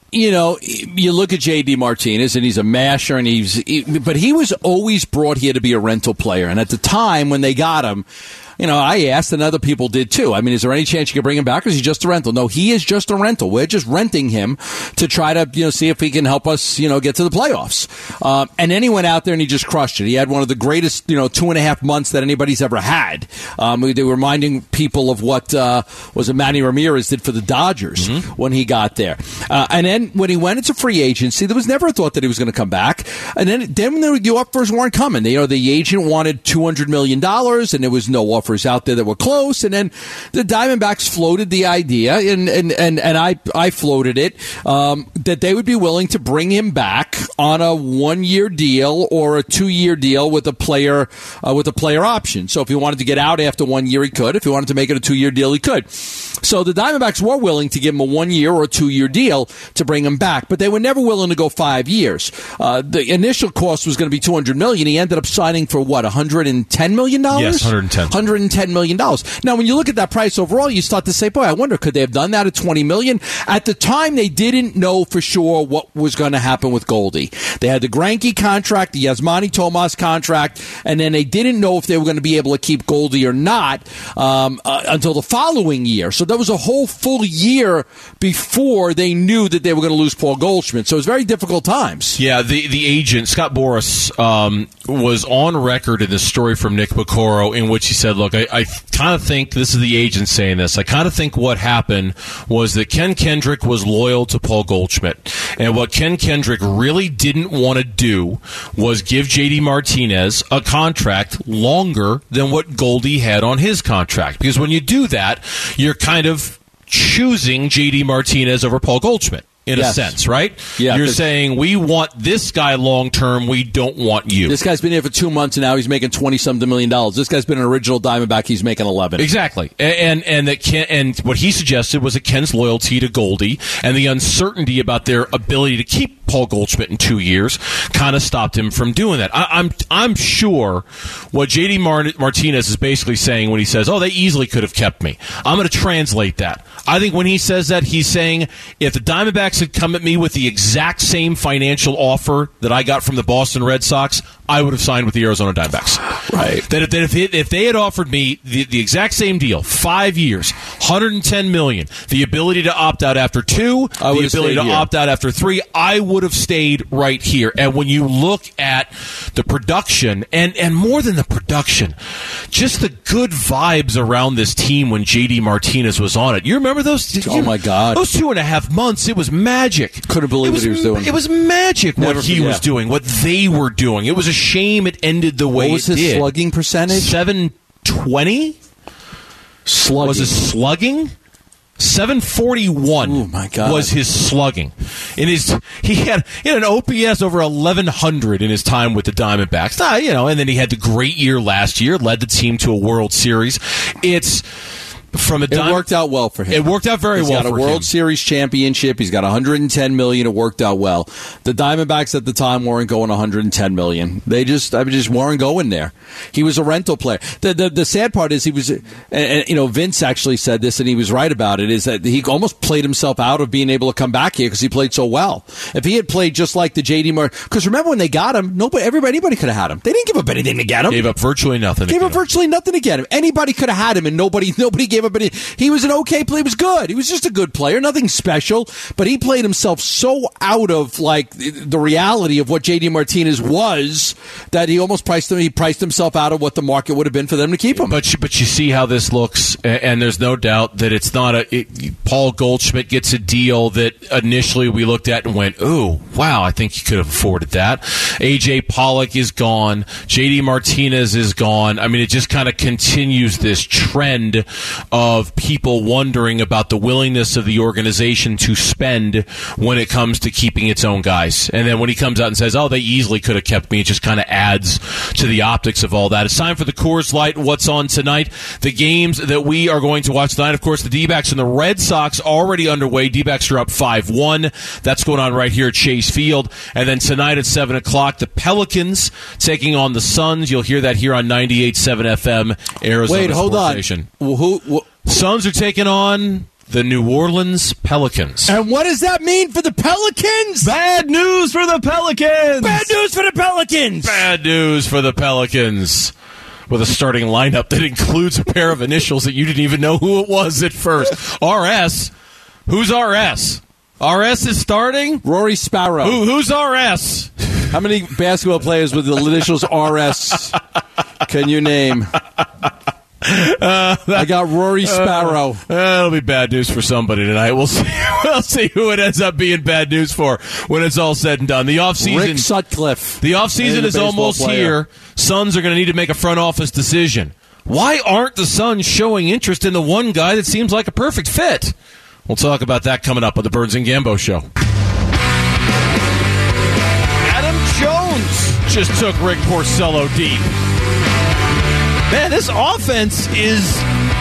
[SPEAKER 3] you know, you look at J D Martinez, and he's a masher, and he's, he, but he was always brought here to be a rental player. And at the time when they got him, you know, I asked, and other people did too. I mean, is there any chance you could bring him back, or is he just a rental? No, he is just a rental. We're just renting him to try to, you know, see if he can help us, you know, get to the playoffs. Um, and then he went out there and he just crushed it. He had one of the greatest, you know, two and a half months that anybody's ever had. Um, they were reminding people of what uh, was it Manny Ramirez did for the Dodgers mm-hmm. when he got there. Uh, and then when he went into free agency, there was never a thought that he was going to come back. And then, then the offers weren't coming. You know, the agent wanted two hundred million dollars, and there was no offer out there that were close, and then the Diamondbacks floated the idea, and and, and, and I, I floated it, um, that they would be willing to bring him back on a one-year deal or a two-year deal with a player uh, with a player option. So if he wanted to get out after one year, he could. If he wanted to make it a two-year deal, he could. So the Diamondbacks were willing to give him a one-year or a two-year deal to bring him back, but they were never willing to go five years. Uh, the initial cost was going to be two hundred million dollars. He ended up signing for, what, one hundred ten million dollars?
[SPEAKER 2] Yes, one hundred ten.
[SPEAKER 3] one hundred ten million dollars. Now, when you look at that price overall, you start to say, boy, I wonder, could they have done that at twenty million dollars? At the time, they didn't know for sure what was going to happen with Goldie. They had the Greinke contract, the Yasmani Tomas contract, and then they didn't know if they were going to be able to keep Goldie or not um, uh, until the following year. So there was a whole full year before they knew that they were going to lose Paul Goldschmidt. So it was very difficult times.
[SPEAKER 2] Yeah, the, the agent, Scott Boras, um, was on record in this story from Nick Piccoro in which he said, look, I, I kind of think, this is the agent saying this, I kind of think what happened was that Ken Kendrick was loyal to Paul Goldschmidt. And what Ken Kendrick really didn't want to do was give J D Martinez a contract longer than what Goldie had on his contract. Because when you do that, you're kind of choosing J D Martinez over Paul Goldschmidt. In yes. a sense, right?
[SPEAKER 3] Yeah,
[SPEAKER 2] You're saying, we want this guy long-term, we don't want you.
[SPEAKER 3] This guy's been here for two months, and now he's making twenty-something million dollars. This guy's been an original Diamondback, he's making eleven.
[SPEAKER 2] Exactly. And and, and that Ken, and what he suggested was that Ken's loyalty to Goldie and the uncertainty about their ability to keep Paul Goldschmidt in two years kind of stopped him from doing that. I, I'm I'm sure what J D Mart- Martinez is basically saying when he says, oh, they easily could have kept me. I'm going to translate that. I think when he says that, he's saying, if the Diamondbacks had come at me with the exact same financial offer that I got from the Boston Red Sox, I would have signed with the Arizona Diamondbacks.
[SPEAKER 3] Right.
[SPEAKER 2] That if, that if, it, if they had offered me the, the exact same deal, five years, one hundred ten million dollars, the ability to opt out after two, the ability to here. opt out after three, I would have stayed right here. And when you look at the production, and, and more than the production, just the good vibes around this team when J D Martinez was on it. You remember those?
[SPEAKER 3] Oh,
[SPEAKER 2] you,
[SPEAKER 3] my God.
[SPEAKER 2] Those two and a half months, it was magic.
[SPEAKER 3] Couldn't believe what he was doing.
[SPEAKER 2] It was magic
[SPEAKER 3] Never
[SPEAKER 2] what he
[SPEAKER 3] forget.
[SPEAKER 2] was doing, what they were doing. It was a shame it ended the way
[SPEAKER 3] what was
[SPEAKER 2] it
[SPEAKER 3] his
[SPEAKER 2] did.
[SPEAKER 3] Slugging percentage?
[SPEAKER 2] seven twenty
[SPEAKER 3] Slugging.
[SPEAKER 2] Was his slugging? seven forty-one
[SPEAKER 3] oh my God.
[SPEAKER 2] Was his slugging. In his, he had he had an O P S over eleven hundred in his time with the Diamondbacks. Ah, you know, and then he had the great year last year, led the team to a World Series. It's From a
[SPEAKER 3] it
[SPEAKER 2] dime,
[SPEAKER 3] worked out well for him.
[SPEAKER 2] It worked out very
[SPEAKER 3] He's
[SPEAKER 2] well
[SPEAKER 3] for him.
[SPEAKER 2] for
[SPEAKER 3] He's got a World
[SPEAKER 2] him.
[SPEAKER 3] Series championship. He's got one hundred ten million dollars. It worked out well. The Diamondbacks at the time weren't going one hundred ten million dollars. They just, I mean, just weren't going there. He was a rental player. The the, the sad part is he was, and, and you know, Vince actually said this, and he was right about it. Is that he almost played himself out of being able to come back here because he played so well. If he had played just like the J D Mar, because remember when they got him, nobody, everybody, anybody could have had him. They didn't give up anything to get him.
[SPEAKER 2] Gave up virtually nothing.
[SPEAKER 3] Gave
[SPEAKER 2] to
[SPEAKER 3] up virtually nothing to get him. Anybody could have had him, and nobody nobody gave up any. He was an okay player. He was good. He was just a good player, nothing special. But he played himself so out of like the reality of what J D Martinez was that he almost priced him. He priced himself out of what the market would have been for them to keep him.
[SPEAKER 2] But you, but you see how this looks, and there's no doubt that it's not a. It, Paul Goldschmidt gets a deal that initially we looked at and went, "Ooh, wow! I think he could have afforded that." A J Pollock is gone. J D Martinez is gone. I mean, it just kind of continues this trend of people wondering about the willingness of the organization to spend when it comes to keeping its own guys. And then when he comes out and says, "Oh, they easily could have kept me," it just kind of adds to the optics of all that. It's time for the Coors Light. What's on tonight? The games that we are going to watch tonight, of course, the D-backs and the Red Sox already underway. D-backs are up five one. That's going on right here at Chase Field. And then tonight at seven o'clock, the Pelicans taking on the Suns. You'll hear that here on ninety-eight point seven F M, Arizona
[SPEAKER 3] Wait, hold
[SPEAKER 2] Sports
[SPEAKER 3] on.
[SPEAKER 2] Station.
[SPEAKER 3] Well, who, who,
[SPEAKER 2] Suns are taking on the New Orleans Pelicans.
[SPEAKER 3] And what does that mean for the Pelicans?
[SPEAKER 5] Bad news for the Pelicans.
[SPEAKER 3] Bad news for the Pelicans.
[SPEAKER 2] Bad news for the Pelicans. With a starting lineup that includes a pair of initials that you didn't even know who it was at first. R S. Who's R S? R S is starting?
[SPEAKER 3] Rory Sparrow.
[SPEAKER 2] Who, who's R S?
[SPEAKER 3] How many basketball players with the initials R S can you name? Uh, I got Rory Sparrow.
[SPEAKER 2] Uh, that'll be bad news for somebody tonight. We'll see. We'll see who it ends up being bad news for when it's all said and done. The offseason,
[SPEAKER 3] Rick Sutcliffe.
[SPEAKER 2] The offseason is almost player. here. Suns are going to need to make a front office decision. Why aren't the Suns showing interest in the one guy that seems like a perfect fit? We'll talk about that coming up on the Burns and Gambo Show. Adam Jones just took Rick Porcello deep. Man, this offense is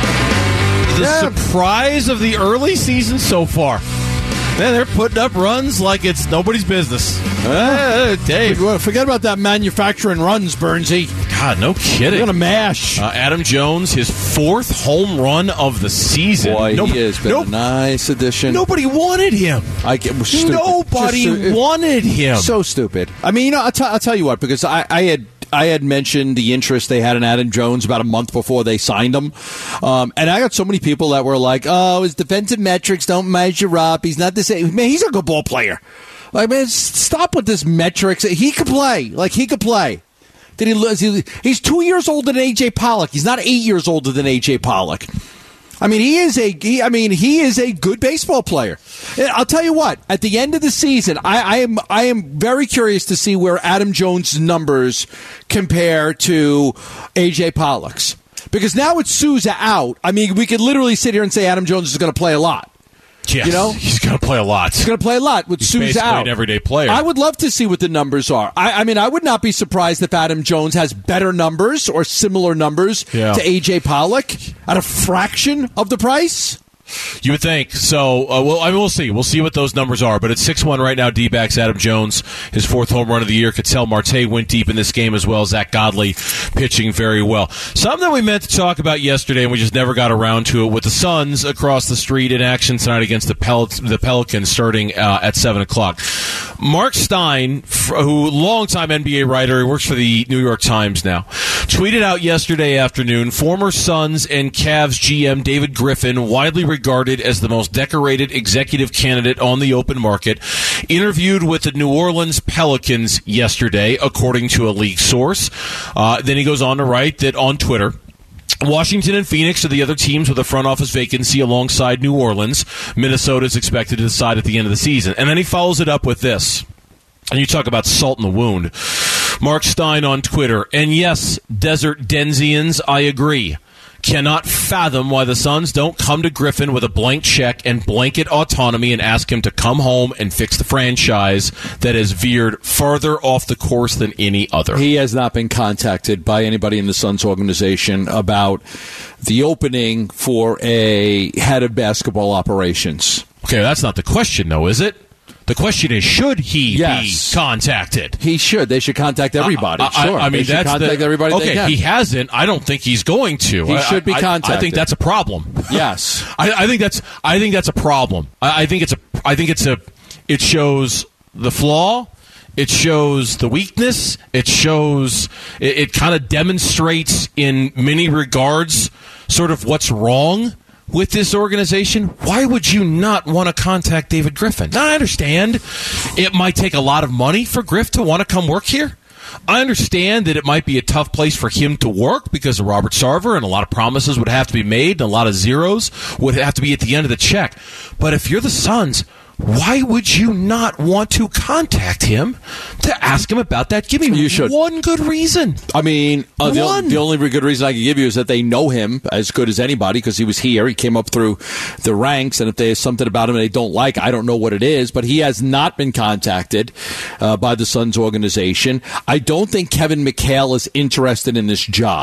[SPEAKER 2] the yeah. surprise of the early season so far. Man, they're putting up runs like it's nobody's business. Uh, Dave.
[SPEAKER 3] Forget about that manufacturing runs, Burnsy.
[SPEAKER 2] God, no kidding.
[SPEAKER 3] They're going to mash.
[SPEAKER 2] Uh, Adam Jones, his fourth home run of the season.
[SPEAKER 3] Boy,
[SPEAKER 2] no,
[SPEAKER 3] he has been no, a nice addition.
[SPEAKER 2] Nobody wanted him.
[SPEAKER 3] I get, stupid.
[SPEAKER 2] Nobody Just, wanted him.
[SPEAKER 3] So stupid. I mean, you know, I'll, t- I'll tell you what, because I, I had... I had mentioned the interest they had in Adam Jones about a month before they signed him. Um, and I got so many people that were like, oh, his defensive metrics don't measure up. He's not the same. Man, he's a good ball player. Like, man, stop with this metrics. He could play. Like, he could play. Did he lose? He's two years older than A J Pollock. He's not eight years older than A J Pollock. I mean, he is a. He, I mean, he is a good baseball player. I'll tell you what. At the end of the season, I, I am. I am very curious to see where Adam Jones' numbers compare to A J Pollock's, because now with Souza out, I mean, we could literally sit here and say Adam Jones is going to play a lot.
[SPEAKER 2] Yes,
[SPEAKER 3] you know,
[SPEAKER 2] he's going to play a lot.
[SPEAKER 3] He's going to play a lot with
[SPEAKER 2] he's
[SPEAKER 3] Souza out.
[SPEAKER 2] An everyday player.
[SPEAKER 3] I would love to see what the numbers are. I, I mean, I would not be surprised if Adam Jones has better numbers or similar numbers
[SPEAKER 2] yeah.
[SPEAKER 3] to A J Pollock at a fraction of the price.
[SPEAKER 2] You would think. So, uh, well, I mean, we'll see. We'll see what those numbers are. But it's six one right now, D-backs, Adam Jones, his fourth home run of the year. Ketel Marte went deep in this game as well. Zach Godley pitching very well. Something that we meant to talk about yesterday, and we just never got around to it, with the Suns across the street in action tonight against the, Pel- the Pelicans starting uh, at seven o'clock. Mark Stein, who longtime N B A writer, he works for the New York Times now, tweeted out yesterday afternoon, former Suns and Cavs G M David Griffin, widely regarded as the most decorated executive candidate on the open market, interviewed with the New Orleans Pelicans yesterday, according to a league source. Uh, then he goes on to write that on Twitter, Washington and Phoenix are the other teams with a front office vacancy alongside New Orleans. Minnesota is expected to decide at the end of the season. And then he follows it up with this. And you talk about salt in the wound. Mark Stein on Twitter. And yes, Desert Denzians, I agree. Cannot fathom why the Suns don't come to Griffin with a blank check and blanket autonomy and ask him to come home and fix the franchise that has veered farther off the course than any other.
[SPEAKER 3] He has not been contacted by anybody in the Suns organization about the opening for a head of basketball operations.
[SPEAKER 2] Okay, that's not the question, though, is it? The question is, should he
[SPEAKER 3] yes.
[SPEAKER 2] be contacted?
[SPEAKER 3] He should. They should contact everybody.
[SPEAKER 2] Uh,
[SPEAKER 3] sure.
[SPEAKER 2] I, I mean,
[SPEAKER 3] they
[SPEAKER 2] that's
[SPEAKER 3] contact
[SPEAKER 2] the,
[SPEAKER 3] everybody.
[SPEAKER 2] Okay,
[SPEAKER 3] they can.
[SPEAKER 2] he hasn't. I don't think he's going to.
[SPEAKER 3] He
[SPEAKER 2] I,
[SPEAKER 3] should be
[SPEAKER 2] I,
[SPEAKER 3] contacted.
[SPEAKER 2] I think that's a problem.
[SPEAKER 3] Yes,
[SPEAKER 2] I, I think that's. I think that's a problem. I, I think it's a. I think it's a. It shows the flaw. It shows the weakness. It shows. It, it kind of demonstrates in many regards sort of what's wrong with this organization. Why would you not want to contact David Griffin? Now, I understand it might take a lot of money for Griff to want to come work here. I understand that it might be a tough place for him to work because of Robert Sarver, and a lot of promises would have to be made, and a lot of zeros would have to be at the end of the check. But if you're the Suns, why would you not want to contact him to ask him about that? Give me
[SPEAKER 3] you should.
[SPEAKER 2] one good reason.
[SPEAKER 3] I mean, uh, the, the only good reason I can give you is that they know him as good as anybody because he was here. He came up through the ranks, and if there's something about him they don't like, I don't know what it is, but he has not been contacted uh, by the Suns organization. I don't think Kevin McHale is interested in this job.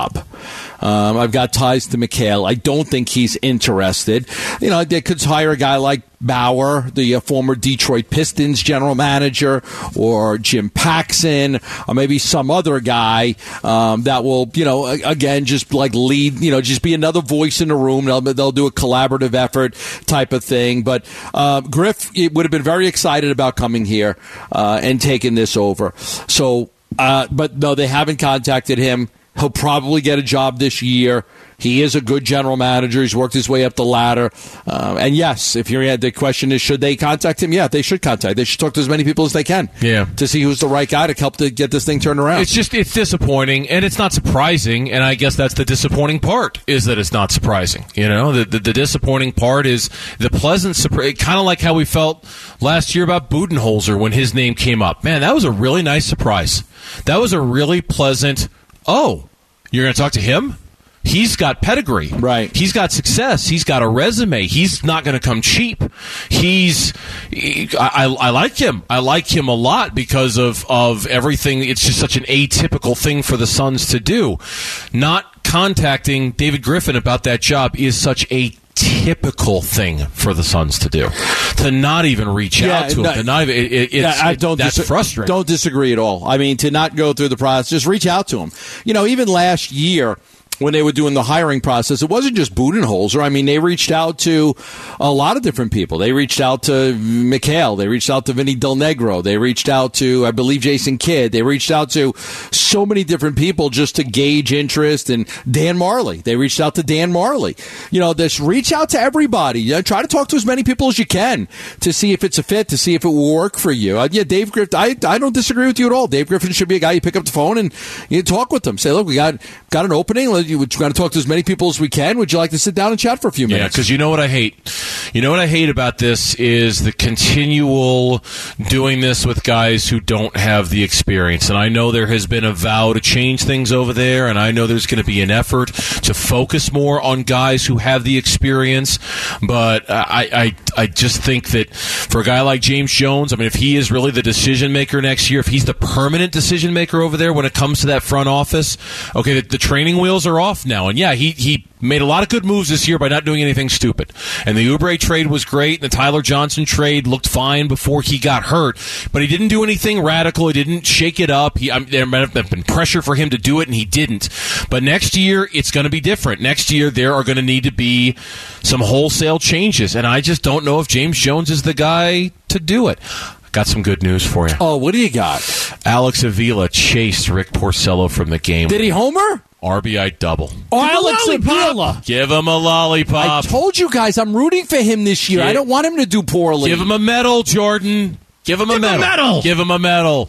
[SPEAKER 3] Um, I've got ties to McHale. I don't think he's interested. You know, they could hire a guy like Bauer, the uh, former Detroit Pistons general manager, or Jim Paxson, or maybe some other guy um, that will, you know, again, just like lead, you know, just be another voice in the room. They'll, they'll do a collaborative effort type of thing. But uh, Griff would have been very excited about coming here uh, and taking this over. So, uh, but no, they haven't contacted him. He'll probably get a job this year. He is a good general manager. He's worked his way up the ladder. Uh, and yes, if you're the question is, should they contact him? Yeah, they should contact. They should talk to as many people as they can.
[SPEAKER 2] Yeah.
[SPEAKER 3] To see who's the right guy to help to get this thing turned around.
[SPEAKER 2] It's just, it's disappointing, and it's not surprising, and I guess that's the disappointing part, is that it's not surprising. You know, the, the, the disappointing part is the pleasant surprise, kind of like how we felt last year about Budenholzer when his name came up. Man, that was a really nice surprise. That was a really pleasant, oh, you're going to talk to him? He's got pedigree.
[SPEAKER 3] Right.
[SPEAKER 2] He's got success. He's got a resume. He's not going to come cheap. He's, he, I, I like him. I like him a lot because of, of everything. It's just such an atypical thing for the Suns to do. Not contacting David Griffin about that job is such a typical thing for the Suns to do. To not even reach
[SPEAKER 3] yeah,
[SPEAKER 2] out to
[SPEAKER 3] no,
[SPEAKER 2] him. To not even, it, it,
[SPEAKER 3] yeah,
[SPEAKER 2] it's,
[SPEAKER 3] I
[SPEAKER 2] it,
[SPEAKER 3] don't
[SPEAKER 2] that's
[SPEAKER 3] dis-
[SPEAKER 2] frustrating.
[SPEAKER 3] Don't disagree at all. I mean, to not go through the process, just reach out to him. You know, even last year, when they were doing the hiring process, it wasn't just Budenholzer. I mean, they reached out to a lot of different people. They reached out to McHale. They reached out to Vinny Del Negro. They reached out to, I believe, Jason Kidd. They reached out to so many different people just to gauge interest. And Dan Marley. They reached out to Dan Marley. You know, just reach out to everybody. You know, try to talk to as many people as you can to see if it's a fit, to see if it will work for you. Uh, yeah, Dave Griffin, I, I don't disagree with you at all. Dave Griffin should be a guy you pick up the phone and you talk with them. Say, look, we got, got an opening. We're going to talk to as many people as we can. Would you like to sit down and chat for a few minutes?
[SPEAKER 2] Yeah, because you know what I hate? You know what I hate about this is the continual doing this with guys who don't have the experience. And I know there has been a vow to change things over there, and I know there's going to be an effort to focus more on guys who have the experience. But I, I, I just think that for a guy like James Jones, I mean, if he is really the decision maker next year, if he's the permanent decision maker over there when it comes to that front office, okay, the, the training wheels are off now. And yeah, he, he made a lot of good moves this year by not doing anything stupid. And the Oubre trade was great, and the Tyler Johnson trade looked fine before he got hurt. But he didn't do anything radical. He didn't shake it up. He, I mean, there might have been pressure for him to do it, and he didn't. But next year, it's going to be different. Next year, there are going to need to be some wholesale changes. And I just don't know if James Jones is the guy to do it. Got some good news for you.
[SPEAKER 3] Oh, what do you got?
[SPEAKER 2] Alex Avila chased Rick Porcello from the game.
[SPEAKER 3] Did he homer?
[SPEAKER 2] R B I double.
[SPEAKER 3] Oh, Alex Avila.
[SPEAKER 2] Give him a lollipop.
[SPEAKER 3] I told you guys I'm rooting for him this year.
[SPEAKER 2] Yeah.
[SPEAKER 3] I don't want him to do poorly.
[SPEAKER 2] Give him a medal, Jordan. Give him a
[SPEAKER 5] Give
[SPEAKER 2] medal.
[SPEAKER 5] him a medal.
[SPEAKER 2] Give him a medal.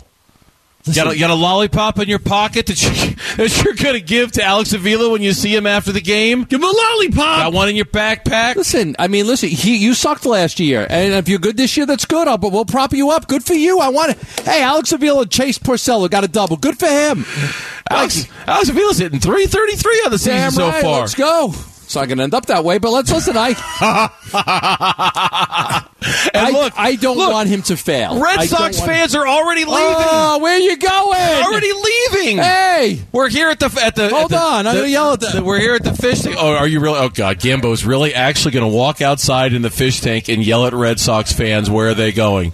[SPEAKER 2] Got a, got a lollipop in your pocket that, you, that you're going to give to Alex Avila when you see him after the game?
[SPEAKER 5] Give him a lollipop.
[SPEAKER 2] Got one in your backpack?
[SPEAKER 3] Listen, I mean, listen, he, you sucked last year. And if you're good this year, that's good. I'll, but we'll prop you up. Good for you. I want to. Hey, Alex Avila, Chase Porcello got a double. Good for him.
[SPEAKER 2] Alex, Alex Avila's hitting three thirty-three on the season
[SPEAKER 3] Damn
[SPEAKER 2] so
[SPEAKER 3] right,
[SPEAKER 2] far.
[SPEAKER 3] Let's go. It's not going to end up that way, but let's listen. I,
[SPEAKER 2] and
[SPEAKER 3] I,
[SPEAKER 2] look,
[SPEAKER 3] I don't
[SPEAKER 2] look,
[SPEAKER 3] want him to fail.
[SPEAKER 2] Red
[SPEAKER 3] I
[SPEAKER 2] Sox
[SPEAKER 3] don't want
[SPEAKER 2] fans are already leaving.
[SPEAKER 3] Oh, where you going?
[SPEAKER 2] Already leaving.
[SPEAKER 3] Hey,
[SPEAKER 2] we're here at the at the.
[SPEAKER 3] hold
[SPEAKER 2] at the,
[SPEAKER 3] on. I'm
[SPEAKER 2] the,
[SPEAKER 3] going to yell at them.
[SPEAKER 2] We're here at the fish tank. Oh, are you really? Oh God, Gambo's really actually going to walk outside in the fish tank and yell at Red Sox fans. Where are they going?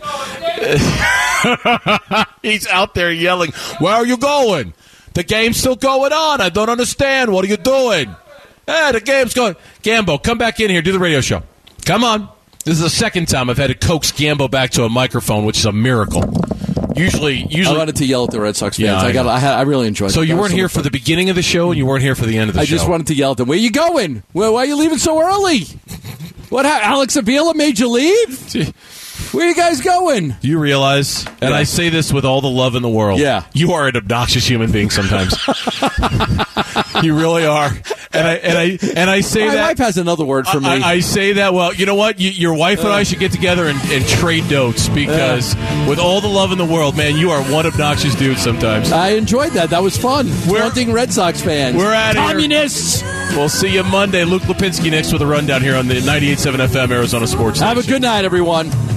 [SPEAKER 2] He's out there yelling. Where are you going? The game's still going on. I don't understand. What are you doing? Hey, the game's going. Gambo, come back in here. Do the radio show. Come on. This is the second time I've had to coax Gambo back to a microphone, which is a miracle. Usually, usually
[SPEAKER 3] I wanted to yell at the Red Sox fans.
[SPEAKER 2] Yeah, I
[SPEAKER 3] I got.
[SPEAKER 2] know.
[SPEAKER 3] I, had, I really enjoyed it.
[SPEAKER 2] So you
[SPEAKER 3] That was
[SPEAKER 2] weren't here
[SPEAKER 3] much
[SPEAKER 2] for
[SPEAKER 3] fun.
[SPEAKER 2] the beginning of the show, and you weren't here for the end of the
[SPEAKER 3] I
[SPEAKER 2] show.
[SPEAKER 3] just wanted to yell at them. Where you going? Where, why are you leaving so early? What? ha- Alex Avila made you leave? Where are you guys going?
[SPEAKER 2] Do you realize, and
[SPEAKER 3] Yeah.
[SPEAKER 2] I say this with all the love in the world,
[SPEAKER 3] Yeah.
[SPEAKER 2] you are an obnoxious human being sometimes. You really are. And I and I and I say
[SPEAKER 3] My
[SPEAKER 2] that
[SPEAKER 3] wife has another word for me.
[SPEAKER 2] I, I say that. Well, you know what? You, your wife and I should get together and, and trade notes because, with all the love in the world, man, you are one obnoxious dude sometimes.
[SPEAKER 3] I enjoyed that. That was fun.
[SPEAKER 2] We're-
[SPEAKER 3] Taunting Red Sox fans.
[SPEAKER 2] We're outta here.
[SPEAKER 3] Communists.
[SPEAKER 2] We'll see you Monday. Luke Lipinski next with a rundown here on the ninety-eight point seven F M Arizona Sports
[SPEAKER 3] Have a
[SPEAKER 2] Station.
[SPEAKER 3] good night, everyone.